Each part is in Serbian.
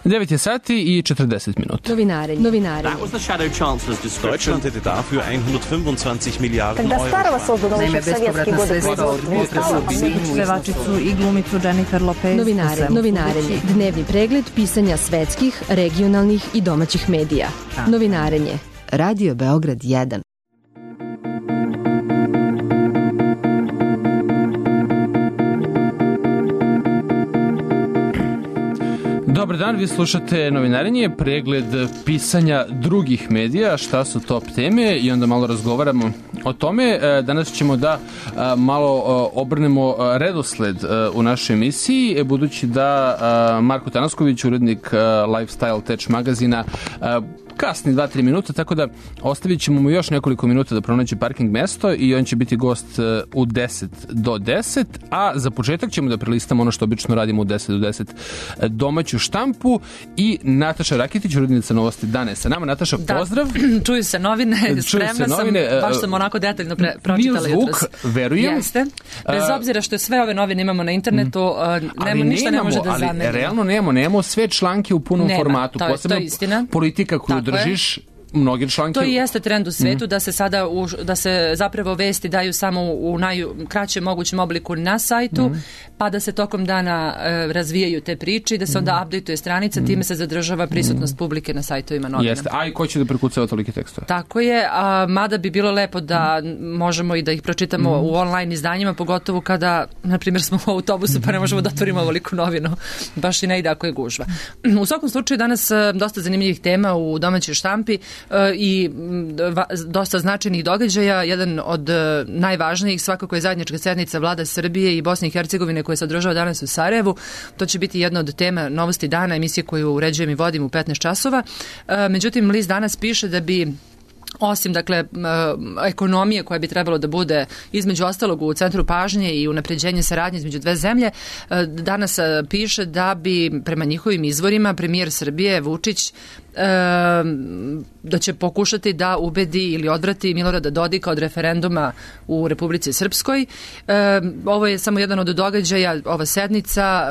9 je sati i 40 minuta. Novinarenje. Deutschland hätte dafür 125 Milijarden Когда Euro. Старого создан еще в советские годы производства. Pevačicu i glumicu Jennifer Lopez. Novinarenje. Dnevni pregled pisanja svetskih, regionalnih i domaćih medija. Novinarenje. Radio Beograd 1. Dobar dan, vi slušate Novinarenje, pregled pisanja drugih medija, šta su top teme i onda malo razgovaramo o tome. Danas ćemo da malo obrnemo redosled u našoj emisiji, budući da Marko Tanasković, urednik Lifestyle Tech magazina, kasni 2-3 minuta, tako da ostavit ćemo mu još nekoliko minuta da pronaći parking mesto i on će biti gost u 10 do 10, a za početak ćemo da prelistamo ono što obično radimo u 10 do 10, domaću štampu, i Nataša Rakitić, urednica Novosti Dana je sa nama. Nataša, pozdrav. Čuju se novine, spremna sam, baš sam onako detaljno pročitala jutros. Zvuk, verujem. Jeste. Bez obzira što sve ove novine imamo na internetu, ništa ne može da zameni. Ali realno nemamo sve članke u punom formatu. To je istina. Politika koju držiš, mnogi članke. To i jeste trend u svetu, da se sada da se zapravo vesti daju samo u najkraćem mogućem obliku na sajtu, pa da se tokom dana razvijaju te priče i da se onda updateuje stranica, time se zadržava prisutnost publike na sajtovima novina. Jeste, a i ko će da prekucava tolike tekstove? Tako je, mada bi bilo lepo da možemo i da ih pročitamo u online izdanjima, pogotovo kada, na primjer, smo u autobusu pa ne možemo da otvorimo ovoliku novinu. Baš i ne ide ako je gužva. U svakom slučaju, danas dosta zanimljivih tema u domaćoj štampi i dosta značajnih događaja. Jedan od najvažnijih svakako je zajednička sednica vlada Srbije i Bosne i Hercegovine koja se održava danas u Sarajevu. To će biti jedna od tema Novosti dana, emisije koju uređujem i vodim u 15 časova. Međutim, list danas piše da bi osim, dakle, ekonomije koja bi trebalo da bude između ostalog u centru pažnje i unapređenje saradnje između dve zemlje, danas piše da bi prema njihovim izvorima premijer Srbije Vučić da će pokušati da ubedi ili odvrati Milorada Dodika od referenduma u Republici Srpskoj. Ovo je samo jedan od događaja, ova sednica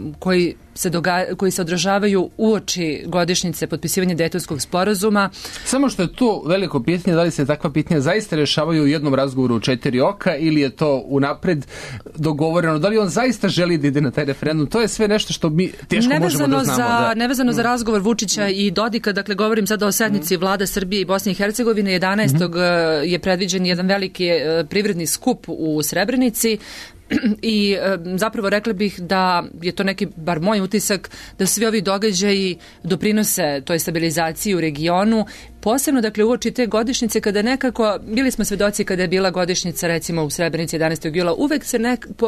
koji se održavaju uoči godišnjice potpisivanja Dejtonskog sporazuma. Samo što je tu veliko pitanje, da li se takva pitanja zaista rešavaju u jednom razgovoru u 4 oka ili je to unapred dogovoreno, da li on zaista želi da ide na taj referendum, to je sve nešto što mi teško možemo da znamo. Nevezano za razgovor Vučića i Dodika, dakle govorim sada o sednici vlada Srbije i Bosne i Hercegovine, 11. je predviđen jedan veliki privredni skup u Srebrenici. I zapravo rekla bih da je to neki, bar moj utisak, da svi ovi događaji doprinose toj stabilizaciji u regionu, posebno dakle uoči te godišnjice kada nekako, bili smo svedoci kada je bila godišnjica recimo u Srebrenici 11. jula, uvek se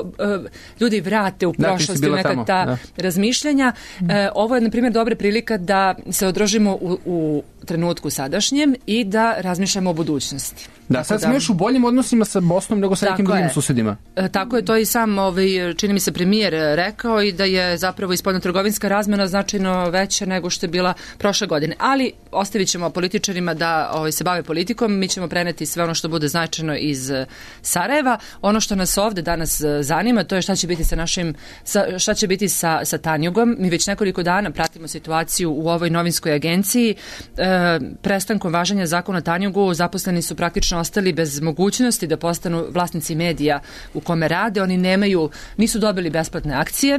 ljudi vrate u prošlost, u neka ta razmišljanja. Ovo je na primjer dobra prilika da se održimo u trenutku sadašnjem i da razmišljamo o budućnosti. Da, sad smo još u boljim odnosima sa Bosnom nego sa nekim drugim susedima. Tako je, to i sam, čini mi se, premijer rekao, i da je zapravo i spoljnotrgovinska razmena značajno veća nego što je bila prošle godine. Ali ostavit ćemo političarima da se bave politikom, mi ćemo preneti sve ono što bude značajno iz Sarajeva. Ono što nas ovde danas zanima, to je šta će biti šta će biti sa Tanjugom. Mi već nekoliko dana pratimo situaciju u ovoj novinskoj agenciji. Prestankom važenja zakona o Tanjugu zaposleni su praktično ostali bez mogućnosti da postanu vlasnici medija u kome rade. Oni nisu dobili besplatne akcije.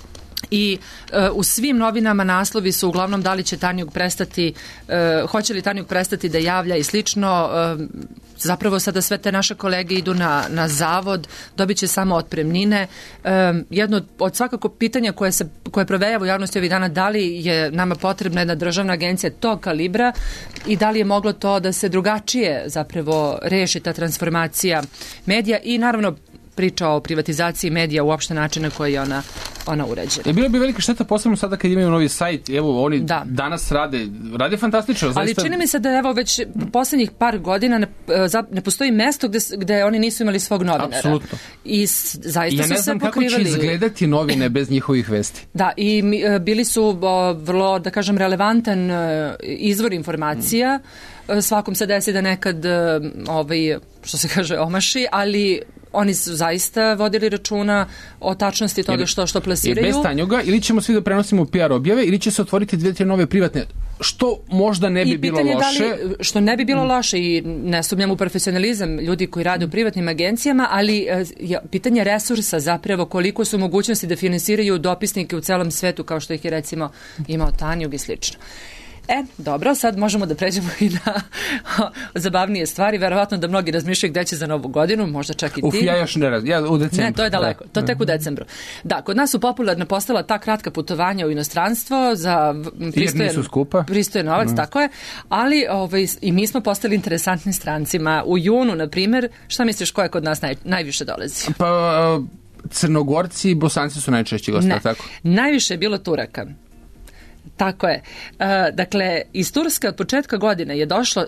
I u svim novinama naslovi su uglavnom da li će Tanjug prestati, hoće li Tanjug prestati da javlja i slično. Zapravo sada sve te naše kolege idu na zavod, dobit će samo otpremnine. Jedno od svakako pitanja koje provejava u javnosti ovih dana, da li je nama potrebna jedna državna agencija tog kalibra i da li je moglo to da se drugačije zapravo reši ta transformacija medija i naravno priča o privatizaciji medija, uopšte načina koji je ona uređena. Bilo bi velika šteta, posebno sada kad imaju novi sajt, evo oni danas rade fantastično. Ali čini mi se da evo već poslednjih par godina ne postoji mesto gde oni nisu imali svog novinara. Apsolutno. I zaista su se pokrivali. Ja ne znam kako će izgledati novine bez njihovih vesti. Da, i bili su vrlo, da kažem, relevantan izvor informacija. Svakom se desi da nekad, što se kaže, omaši, ali oni su zaista vodili računa o tačnosti toga što plasiraju. Bez tanjoga, ili ćemo svi da prenosimo PR objave, ili će se otvoriti 2-3 nove privatne, što možda ne bi bilo loše. Što ne bi bilo loše i ne sumnjam u profesionalizam ljudi koji rade u privatnim agencijama, ali pitanje resursa zapravo, koliko su mogućnosti da finansiraju dopisnike u celom svetu, kao što ih je recimo imao Tanjug i slično. Dobro, sad možemo da pređemo i na zabavnije stvari. Verovatno da mnogi razmišljaju gde će za Novu godinu, možda čak i ti. Ja još ne u decembru. Ne, to je daleko, to tek u decembru. Da, kod nas su popularna postala ta kratka putovanja u inostranstvo za pristojan novac, tako je, ali i mi smo postali interesantni strancima. U junu, na primjer, šta misliš ko je kod nas najviše dolazi? Pa Crnogorci i Bosanci su najčešći gosti, tako? Najviše je bilo Turaka. Tako je. Dakle, iz Turske od početka godine je došlo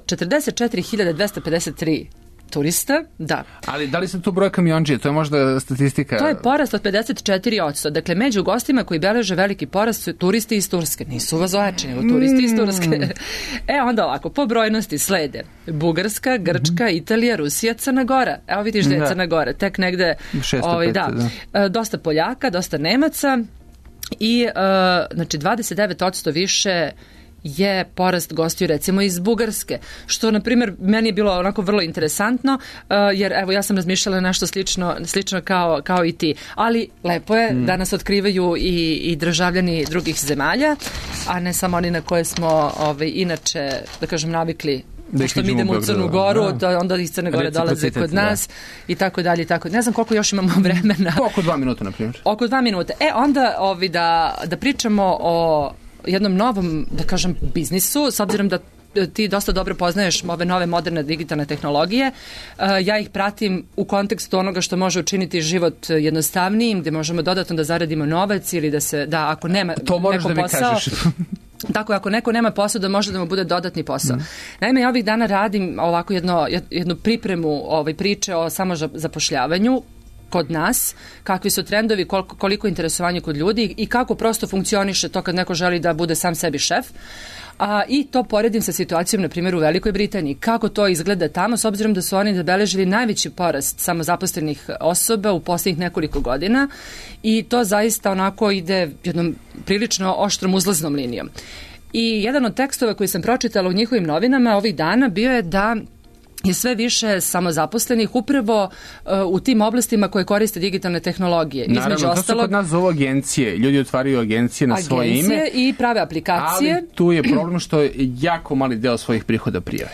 44.253 turista, da. Ali da li se tu broj kamionđije? To je možda statistika? To je porast od 54%. Dakle, među gostima koji beleže veliki porast su turisti iz Turske. Nisu vozači, nego turisti iz Turske. Onda ovako, po brojnosti slede Bugarska, Grčka, Italija, Rusija, Crna Gora. Evo vidiš da je Crna Gora. Tek negde 605, dosta Poljaka, dosta Nemaca. I znači 29% više je porast gostiju recimo iz Bugarske, što na primjer meni je bilo onako vrlo interesantno, jer evo ja sam razmišljala nešto slično kao i ti, ali lepo je da nas otkrivaju i državljani drugih zemalja, a ne samo oni na koje smo inače, da kažem, navikli. Pošto mi idemo u Crnu Goru, onda iz Crne Gore dolaze kod nas i tako dalje. Ne znam koliko još imamo vremena. Oko 2 minuta, na primjer. Oko 2 minuta. Onda da pričamo o jednom novom, da kažem, biznisu, s obzirom da ti dosta dobro poznaješ ove nove moderne digitalne tehnologije. Ja ih pratim u kontekstu onoga što može učiniti život jednostavnijim, gde možemo dodatno da zaradimo novac ili da ako nema to moraš neko da mi posao... Kažeš. Tako, ako neko nema posao, da može da mu bude dodatni posao. Naime, ja ovih dana radim ovako jednu pripremu priče o samozapošljavanju kod nas, kakvi su trendovi, koliko interesovanja kod ljudi i kako prosto funkcioniše to kad neko želi da bude sam sebi šef. I to poredim sa situacijom, na primjer, u Velikoj Britaniji. Kako to izgleda tamo, s obzirom da su oni zabeležili najveći porast samozaposlenih osoba u posljednjih nekoliko godina i to zaista onako ide jednom prilično oštrom uzlaznom linijom. I jedan od tekstova koji sam pročitala u njihovim novinama ovih dana bio je da je sve više samozaposlenih upravo u tim oblastima koje koriste digitalne tehnologije. Naravno, između to su kod nas zovu agencije. Ljudi otvaraju agencije na svoje ime. Agencije i prave aplikacije. Ali tu je problem što je jako mali deo svojih prihoda prijave.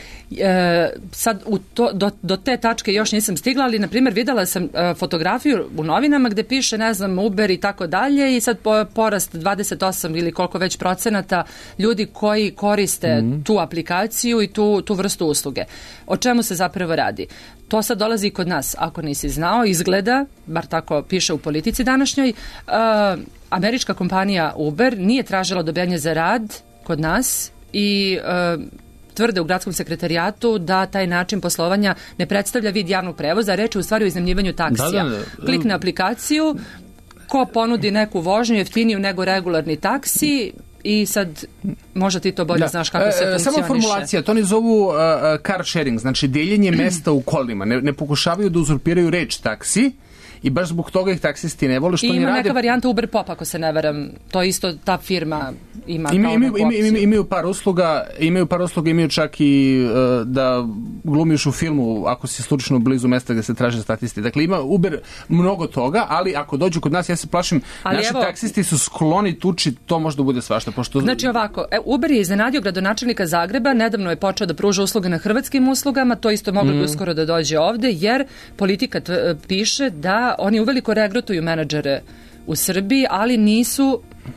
Sad do te tačke još nisam stigla, ali na primjer videla sam fotografiju u novinama gde piše, ne znam, Uber i tako dalje i sad porast 28 ili koliko već procenata ljudi koji koriste tu aplikaciju i tu vrstu usluge. O čemu se zapravo radi? To sad dolazi i kod nas, ako nisi znao, izgleda, bar tako piše u Politici današnjoj, američka kompanija Uber nije tražila odobrenje za rad kod nas i tvrde u gradskom sekretarijatu da taj način poslovanja ne predstavlja vid javnog prevoza, reč je u stvari o iznajmljivanju taksija. Klikne aplikaciju, ko ponudi neku vožnju jeftiniju nego regularni taksi i sad možda ti to bolje znaš kako se funkcioniše. Samo formulacija, to ne zovu car sharing, znači deljenje mesta u kolima. Ne pokušavaju da uzurpiraju reč taksi i baš zbog toga ih taksisti ne vole što oni rade. Ima neka varijanta Uber Pop, ako se ne veram. To je isto ta firma ima kao neku opciju. Imaju par usluga, imaju čak i da glumiš u filmu ako si slučajno blizu mesta gde se traže statisti. Dakle, ima Uber mnogo toga, ali ako dođu kod nas, ja se plašim, naši taksisti su skloni tuči, to možda bude svašta. Znači ovako, Uber je iznenadio gradonačelnika Zagreba, nedavno je počeo da pruža usluge na hrvatskim uslugama, to isto moglo bi uskoro da dođe ovde, jer Politika piše da oni uveliko regrutuju menadžere u Srbiji, ali nisu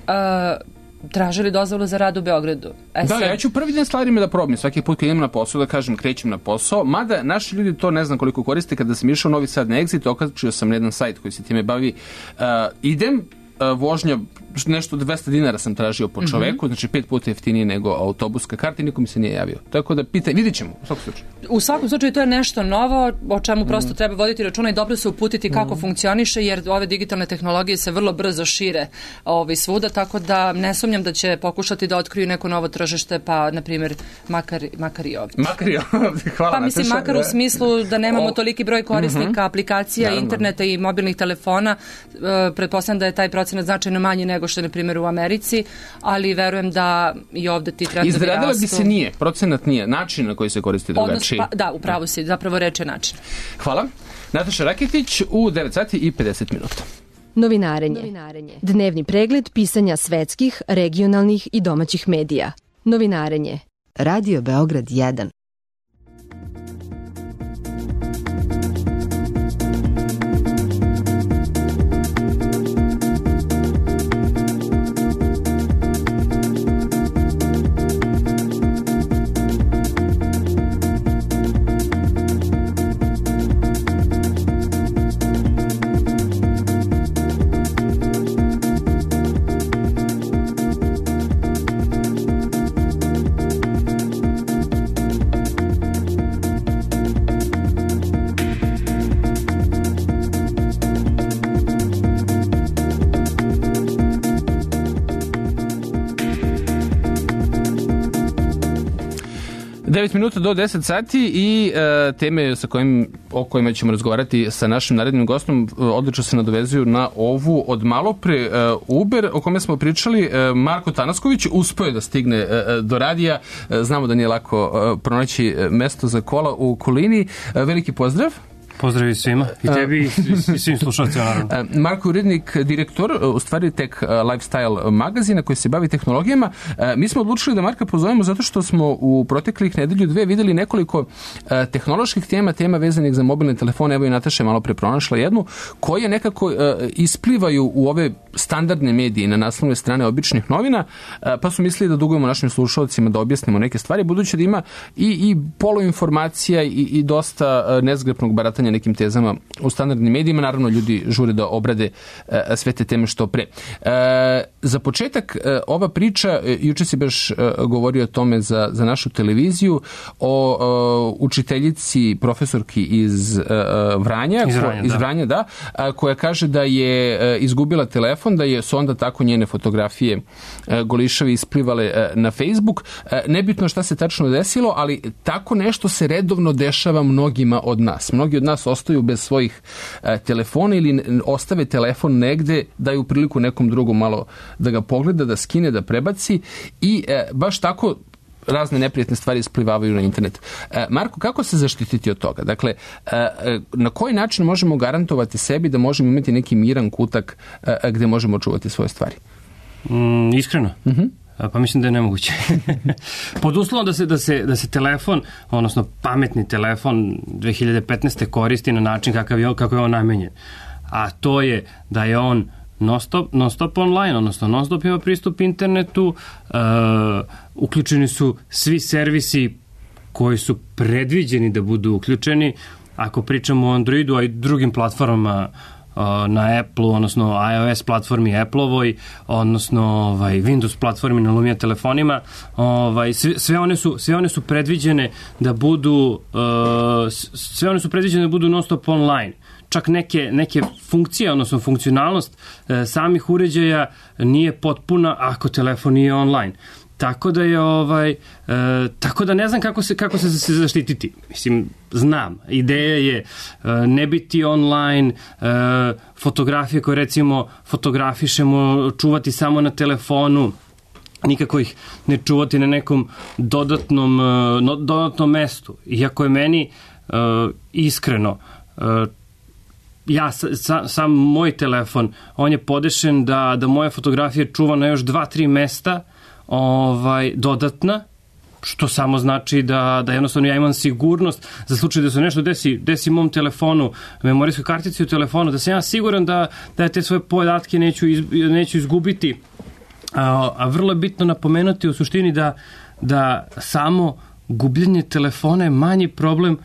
tražili dozvolu za rad u Beogradu. Ja ću prvi dan stvarima da probim svaki put kad idem na posao, da kažem krećem na posao, mada naši ljudi to ne znam koliko koriste. Kada sam išao u Novi Sad na Exit, okačio sam na jedan sajt koji se time bavi, idem vožnja, nešto 200 dinara sam tražio po čoveku, znači 5 puta jeftinije nego autobuska karta i niko mi se nije javio. Tako da vidit ćemo u svakom slučaju. U svakom slučaju to je nešto novo o čemu prosto treba voditi računa i dobro se uputiti kako funkcioniše, jer ove digitalne tehnologije se vrlo brzo šire svuda, tako da ne sumnjam da će pokušati da otkriju neko novo tržište, pa na primjer makar i ovdje. Makar i ovdje, hvala. Pa mislim makar u smislu da nemamo toliki broj korisnika aplikacija, interneta i mobilnih telefona. Pretpostavljam da je taj procenat značajno manji nego što je na primjer u Americi, ali verujem da i ovdje ti trendovi rastu. Izradila bi se nije, procenat nije, način na koji se koristi drugačiji. Da, upravo si, zapravo reč je način. Hvala. Nataša Raketić u 9 sati i 50 minuta. Novinarenje. Dnevni pregled pisanja svetskih, regionalnih i domaćih medija. Novinarenje. Radio Beograd 1. Minuta do 10 sati i teme o kojima ćemo razgovarati sa našim narednim gostom odlično se nadovezuju na ovu od malopre. Uber, o kome smo pričali, Marko Tanasković uspeo da stigne do radija. Znamo da nije lako pronaći mesto za kola u okolini. Veliki pozdrav. Pozdrav svima, i tebi i svim slušalcima, naravno. Marko je urednik, direktor, u stvari Tech Lifestyle magazina koji se bavi tehnologijama. Mi smo odlučili da Marka pozovemo zato što smo u proteklih nedelju dve videli nekoliko tehnoloških tema vezanih za mobilne telefone. Evo i Nataša je malo pre pronašla jednu, koje nekako isplivaju u ove standardne medije na naslovne strane običnih novina, pa su mislili da dugujemo našim slušalcima da objasnimo neke stvari, budući da ima i poluinformacija i dosta nezgrepnog baratanja nekim tezama u standardnim medijima. Naravno, ljudi žure da obrade sve te teme što pre. Za početak, ova priča, juče si baš govorio o tome za našu televiziju, o učiteljici, profesorki iz Vranja, da, koja kaže da je izgubila telefon, da su onda tako njene fotografije golišave isplivale na Facebook. Nebitno šta se tačno desilo, ali tako nešto se redovno dešava mnogima od nas. Mnogi od nas ostaju bez svojih telefona ili ostave telefon negde, daju priliku nekom drugom malo da ga pogleda, da skine, da prebaci i baš tako razne neprijatne stvari isplivavaju na internet. Marko, kako se zaštititi od toga? Dakle, na koji način možemo garantovati sebi da možemo imati neki miran kutak gde možemo čuvati svoje stvari? Iskreno? Pa mislim da je nemoguće. Pod uslovom da se telefon, odnosno pametni telefon 2015. koristi na način kako je on namenjen. A to je da je on non stop online, odnosno non stop ima pristup internetu, uključeni su svi servisi koji su predviđeni da budu uključeni. Ako pričamo o Androidu, a i drugim platformama na Apple-u, odnosno iOS platformi Apple-ovoj, odnosno Windows platformi na Lumia telefonima, sve one su predviđene da budu non stop online. Čak neke funkcije, odnosno funkcionalnost samih uređaja nije potpuna ako telefon nije online. Tako da tako da ne znam kako se zaštititi. Mislim, znam. Ideja je ne biti online, fotografije koje recimo fotografišemo, čuvati samo na telefonu, nikako ih ne čuvati na nekom dodatnom mestu. Iako je meni iskreno, sam moj telefon, on je podešen da moje fotografije čuva na još 2-3 mesta dodatna, što samo znači da jednostavno ja imam sigurnost za slučaj da se nešto desi mom telefonu, memorijskoj kartici u telefonu, da sam ja siguran da te svoje podatke neću izgubiti. A vrlo je bitno napomenuti u suštini da samo gubljenje telefona je manji problem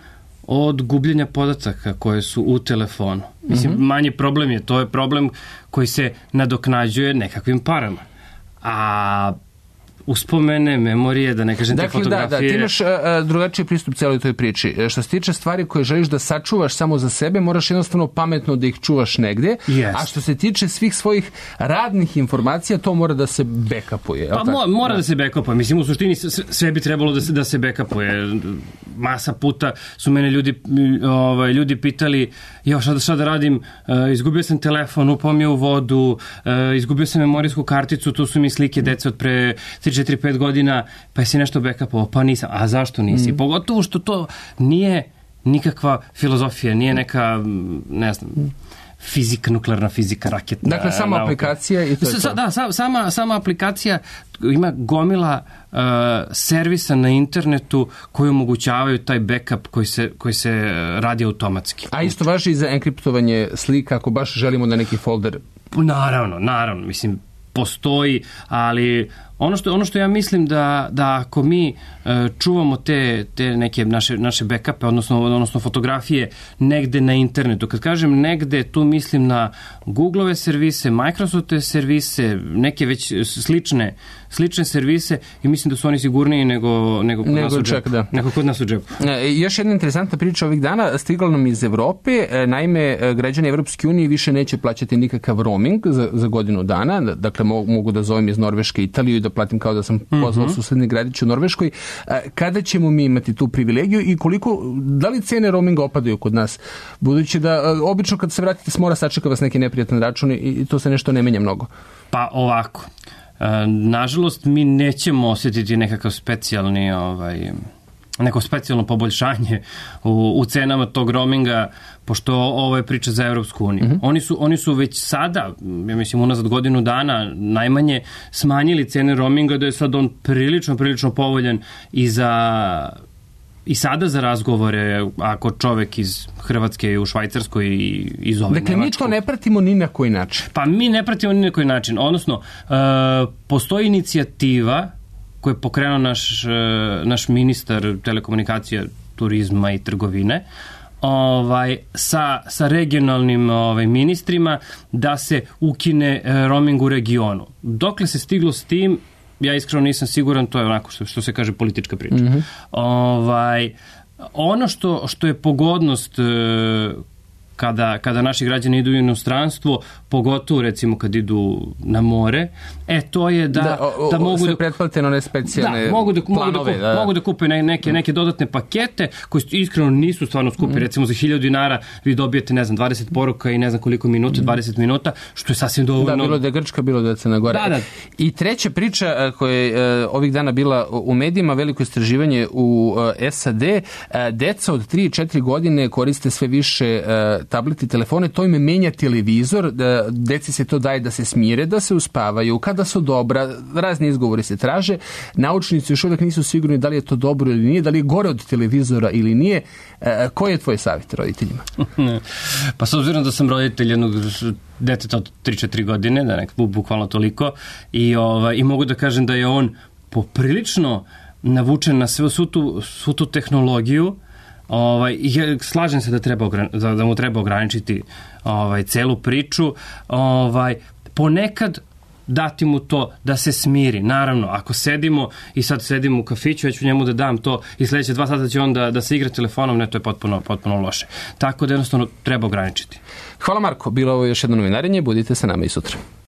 od gubljenja podataka koje su u telefonu. Mislim, manji problem je, to je problem koji se nadoknađuje nekakvim parama. A uspomene, memorije, da ne kažem te fotografije... Dakle, ti imaš drugačiji pristup celoj toj priči. Što se tiče stvari koje želiš da sačuvaš samo za sebe, moraš jednostavno pametno da ih čuvaš negde, a što se tiče svih svojih radnih informacija, to mora da se backupuje. Pa mora da se backupuje. Mislim, u suštini sve bi trebalo da se backupuje. Masa puta su mene ljudi pitali, šta da radim, izgubio sam telefon, upao mi je u vodu, izgubio sam memorijsku karticu, tu su mi slike dece od pre 4-5 godina, pa jesi nešto backupovao? Pa nisam. A zašto nisi? Pogotovo što to nije nikakva filozofija, nije neka, ne znam, fizika, nuklearna fizika, raketna. Dakle, sama nauka. Aplikacija i to je to. Da, sama aplikacija ima gomila servisa na internetu koji omogućavaju taj backup koji se radi automatski. A isto važi i za enkriptovanje slika ako baš želimo da neki folder... Naravno. Mislim, postoji, ali ono što ja mislim da ako mi čuvamo te neke naše backupe, odnosno fotografije negde na internetu, kad kažem negde, tu mislim na Googleove servise, Microsoftove servise, neke već slične servise i mislim da su oni sigurniji nego kod nas u džepu. Još jedna interesantna priča ovih dana stigla nam iz Evrope. Naime, građani Evropske unije više neće plaćati nikakav roaming za godinu dana. Dakle, mogu da zovem iz Norveške Italiju i da platim kao da sam pozvao susedni gradić u Norveškoj. Kada ćemo mi imati tu privilegiju i da li cene roaminga opadaju kod nas? Budući da obično kad se vratite s mora sačeka vas neki neprijatan račun i to se nešto ne menja mnogo. Pa ovako. Nažalost, mi nećemo osjetiti nekakav neko specijalno poboljšanje u cenama tog roaminga, pošto ovo je priča za Evropsku uniju. Oni su već sada, ja mislim unazad godinu dana, najmanje smanjili cene roaminga, da je sad on prilično povoljan i sada za razgovore, ako čovek iz Hrvatske je u Švajcarskoj i iz ove Dakle, mi to ne pratimo ni na koji način. Pa mi ne pratimo ni na koji način. Odnosno, postoji inicijativa koju je pokrenuo naš ministar telekomunikacija, turizma i trgovine, sa regionalnim ministrima da se ukine roaming u regionu. Dokle se stiglo s tim, ja iskreno nisam siguran, to je onako što se kaže politička priča. Ono što je pogodnost kada naši građani idu u inostranstvo, pogotovo recimo kad idu na more, to je da mogu se pretplate na one specijalne planove. Mogu da kupe neke dodatne pakete koji iskreno nisu stvarno skupi. Recimo za 1000 dinara vi dobijete, 20 poruka i ne znam koliko minuta, 20 minuta, što je sasvim dovoljno. Da, bilo da je Grčka, bilo da je Crna Gora. Da. I treća priča koja je ovih dana bila u medijima, veliko istraživanje u SAD, deca od 3-4 godine koriste sve više tableti, telefone, to im menja televizor, deci se to daje da se smire, da se uspavaju, kada su dobra, razni izgovori se traže, naučnici još uvijek nisu sigurni da li je to dobro ili nije, da li je gore od televizora ili nije. Koji je tvoj savjet roditeljima? Pa s obzirom da sam roditelj jednog deteta od 3-4 godine, da nekako bukvalno toliko, i mogu da kažem da je on poprilično navučen na svu tu tehnologiju. Slažem se da mu treba ograničiti celu priču. Ponekad dati mu to da se smiri. Naravno, ako sedimo u kafiću, ja ću njemu da dam to i sljedeće 2 sata će on da se igra telefonom, ne, to je potpuno loše. Tako da jednostavno treba ograničiti. Hvala Marko, bilo ovo još jedno novinarenje, budite sa nama i sutra.